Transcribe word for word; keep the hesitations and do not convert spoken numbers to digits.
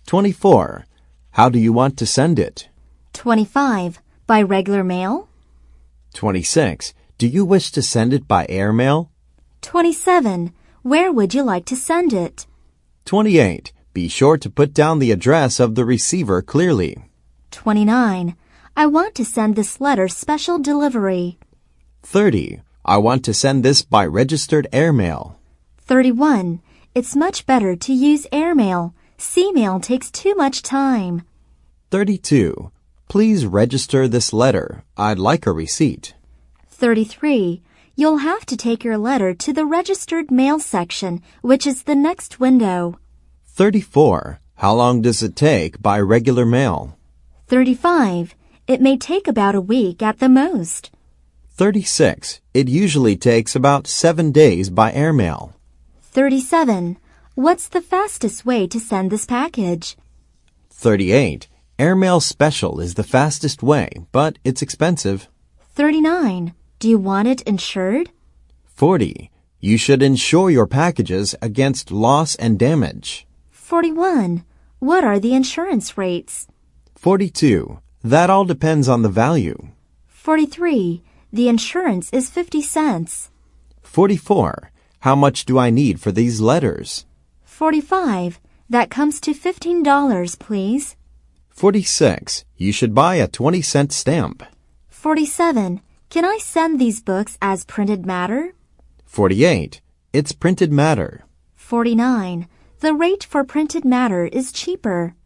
twenty-four. How do you want to send it? twenty-five. By regular mail? twenty-six. Do you wish to send it by airmail? twenty-seven. Where would you like to send it? twenty-eight. Be sure to put down the address of the receiver clearly. twenty-nine. I want to send this letter special delivery. thirty. I want to send this by registered airmail. thirty-one. It's much better to use airmail. Sea mail takes too much time. thirty-two. Please register this letter. I'd like a receipt. thirty-three. You'll have to take your letter to the registered mail section, which is the next window. thirty-four. How long does it take by regular mail? thirty-five. It may take about a week at the most. thirty-six. It usually takes about seven days by airmail. thirty-seven. What's the fastest way to send this package? thirty-eight. Airmail special is the fastest way, but it's expensive. thirty-nine. Do you want it insured? forty. You should insure your packages against loss and damage. forty-one. What are the insurance rates? forty-two. That all depends on the value. forty-three. The insurance is fifty cents. forty-four. How much do I need for these letters? forty-five. That comes to fifteen dollars, please. forty-six. You should buy a twenty cent stamp. forty-seven. Can I send these books as printed matter? forty-eight. It's printed matter. forty-nine. The rate for printed matter is cheaper.